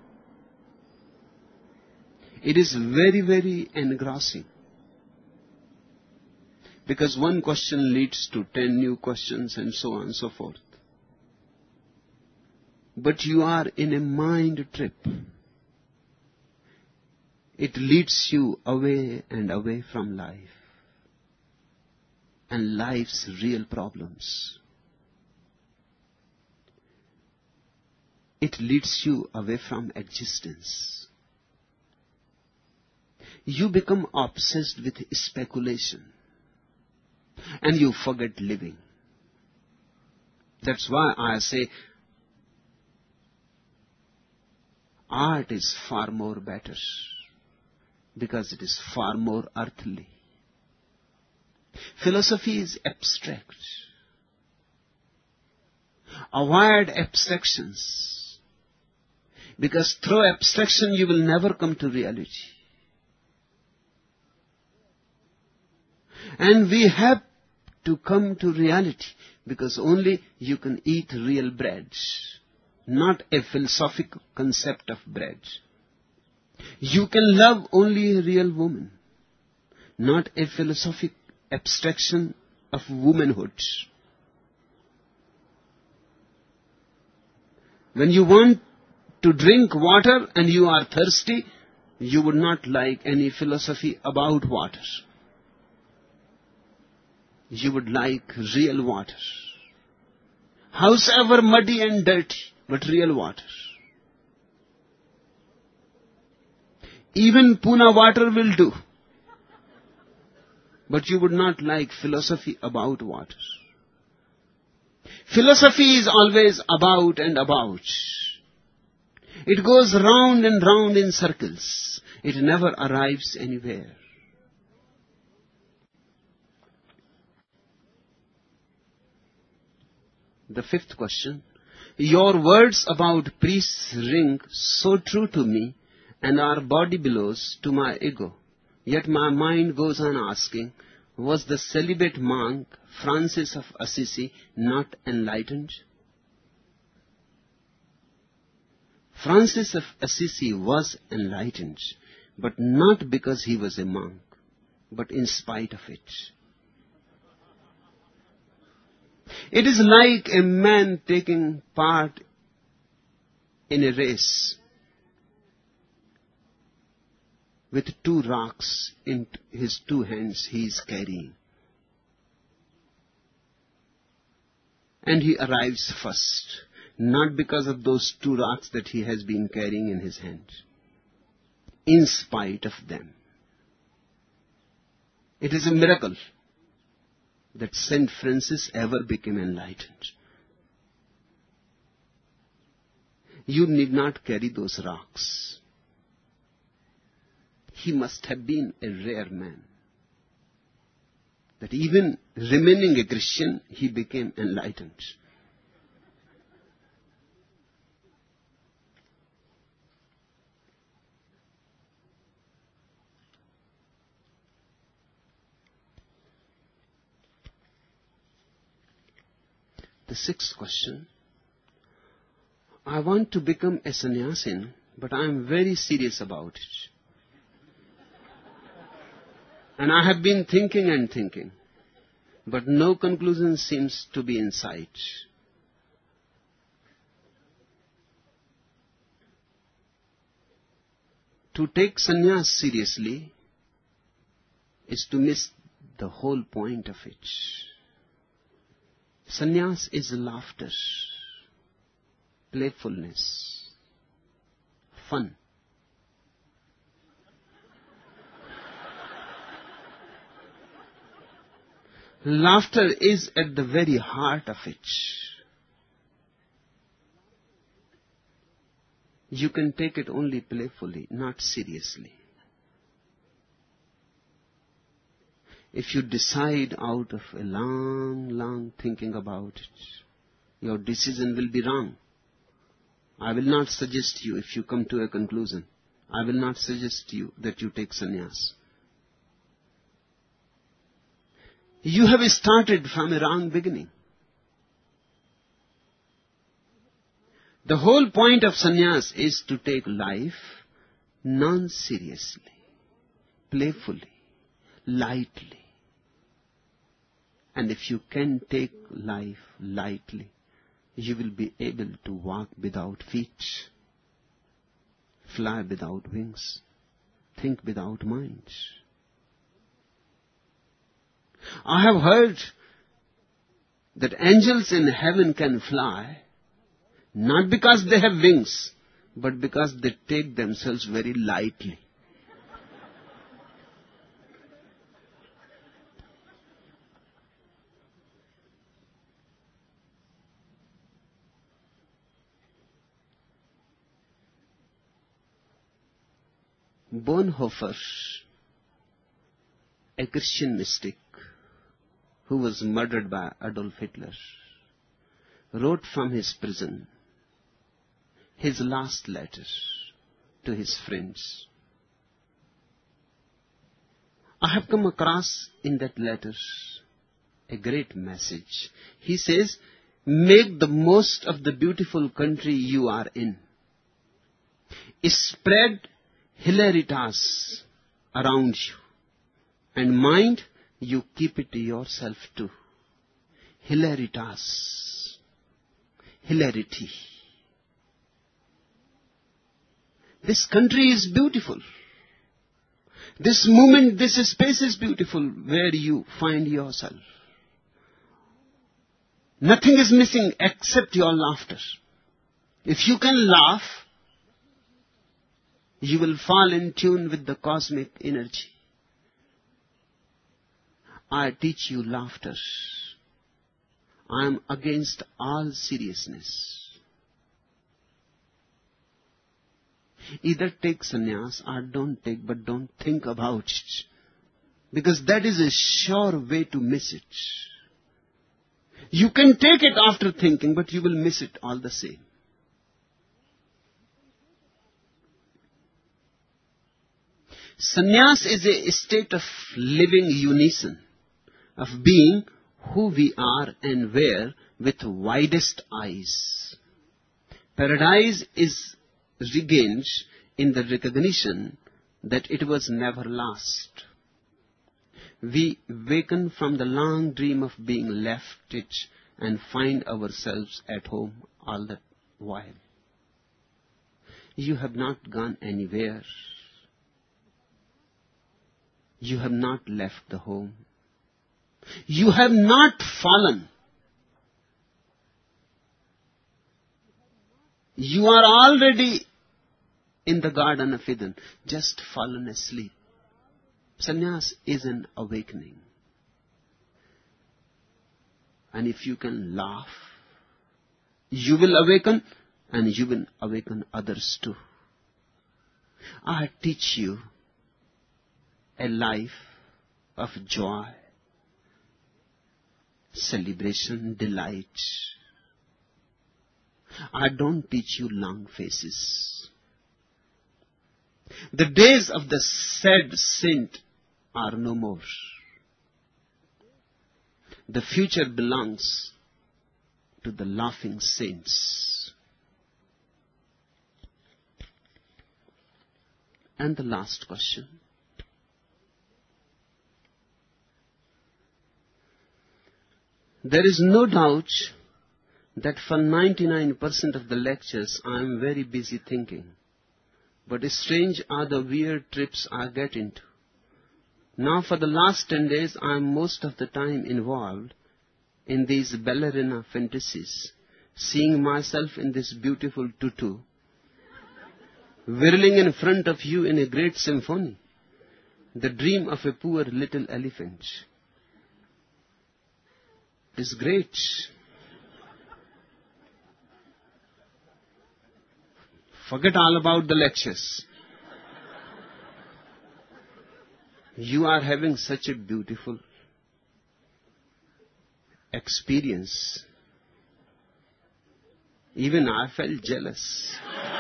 [SPEAKER 2] It is very, very engrossing. Because one question leads to 10 new questions and so on and so forth. But you are in a mind trip. It leads you away and away from life and life's real problems. It leads you away from existence. You become obsessed with speculation and you forget living. That's why I say art is far more better, because it is far more earthly. Philosophy is abstract. Avoid abstractions, because through abstraction you will never come to reality. And we have to come to reality, because only you can eat real bread, not a philosophical concept of bread. You can love only a real woman, not a philosophic abstraction of womanhood. When you want to drink water and you are thirsty, you would not like any philosophy about water. You would like real water. Howsoever muddy and dirty, but real water. Even Pune water will do. But you would not like philosophy about water. Philosophy is always about and about. It goes round and round in circles. It never arrives anywhere. The fifth question. Your words about priests ring so true to me and are body blows to my ego. Yet my mind goes on asking, was the celibate monk Francis of Assisi not enlightened? Francis of Assisi was enlightened, but not because he was a monk, but in spite of it. It is like a man taking part in a race with 2 rocks in his 2 hands he is carrying. And he arrives first, not because of those 2 rocks that he has been carrying in his hand, in spite of them. It is a miracle that Saint Francis ever became enlightened. You need not carry those rocks. He must have been a rare man, that even remaining a Christian, he became enlightened. The 6th question. I want to become a sannyasin, but I am very serious about it. And I have been thinking and thinking. but no conclusion seems to be in sight. To take sannyas seriously is to miss the whole point of it. Sannyas is laughter, playfulness, fun. Laughter is at the very heart of it. You can take it only playfully, not seriously. If you decide out of a long thinking about it, your decision will be wrong. I will not suggest you, if you come to a conclusion, I will not suggest you that you take sannyas. You have started from a wrong beginning. The whole point of sannyas is to take life non-seriously, playfully, lightly. And if you can take life lightly, you will be able to walk without feet, fly without wings, think without mind. I have heard that angels in heaven can fly, not because they have wings, but because they take themselves very lightly. Bonhoeffer, a Christian mystic who was murdered by Adolf Hitler, wrote from his prison his last letter to his friends. I have come across in that letter a great message. He says, make the most of the beautiful country you are in. Spread hilaritas around you. And mind, you keep it to yourself too. Hilaritas. Hilarity. This country is beautiful. This moment, this space is beautiful where you find yourself. Nothing is missing except your laughter. If you can laugh, you will fall in tune with the cosmic energy. I teach you laughter. I am against all seriousness. Either take sannyas or don't take, but don't think about it. Because that is a sure way to miss it. You can take it after thinking, but you will miss it all the same. Sannyas is a state of living unison, of being who we are and where with widest eyes. Paradise is regained in the recognition that it was never lost. We waken from the long dream of being left it and find ourselves at home all the while. You have not gone anywhere. You have not left the home. You have not fallen. You are already in the Garden of Eden, just fallen asleep. Sannyas is an awakening. And if you can laugh, you will awaken and you will awaken others too. I teach you a life of joy, celebration, delight. I don't teach you long faces. The days of the sad saint are no more. The future belongs to the laughing saints. And the last question. There is no doubt that for 99% of the lectures I am very busy thinking. But strange are the weird trips I get into. Now for the last 10 days I am most of the time involved in these ballerina fantasies, seeing myself in this beautiful tutu, whirling in front of you in a great symphony, the dream of a poor little elephant. It is great. Forget all about the lectures. You are having such a beautiful experience. Even I felt jealous.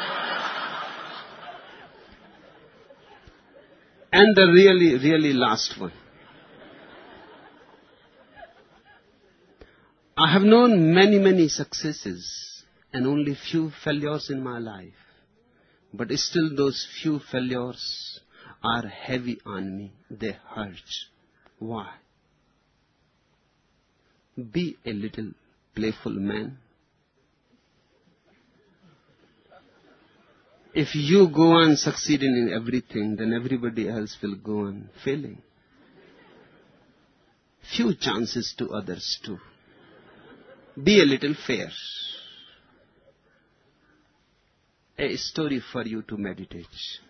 [SPEAKER 2] And the really last one. I have known many successes and only few failures in my life. But still those few failures are heavy on me. They hurt. Why? Be a little playful man. If you go on succeeding in everything, then everybody else will go on failing. Few chances to others too. Be a little fair. A story for you to meditate.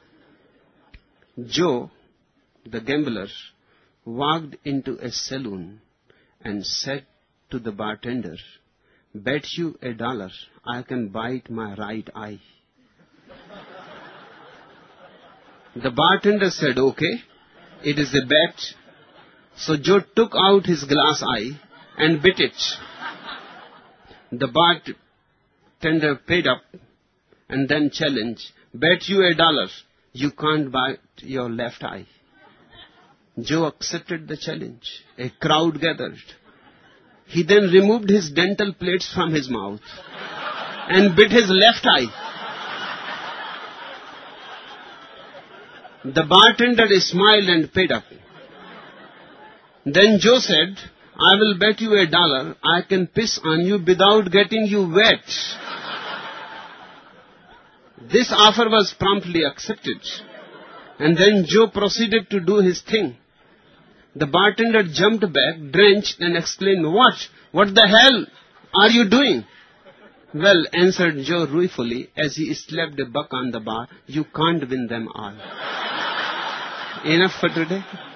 [SPEAKER 2] Joe, the gambler, walked into a saloon and said to the bartender, "Bet you $1 I can bite my right eye." The bartender said, "Okay, it is a bet." So Joe took out his glass eye and bit it. The bartender paid up and then challenged, "Bet you $1 you can't bite your left eye." Joe accepted the challenge. A crowd gathered. He then removed his dental plates from his mouth and bit his left eye. The bartender smiled and paid up. Then Joe said, "I will bet you $1 I can piss on you without getting you wet." This offer was promptly accepted. And then Joe proceeded to do his thing. The bartender jumped back, drenched, and exclaimed, What the hell are you doing?" "Well," answered Joe ruefully as he slapped a buck on the bar, "you can't win them all." Enough for today.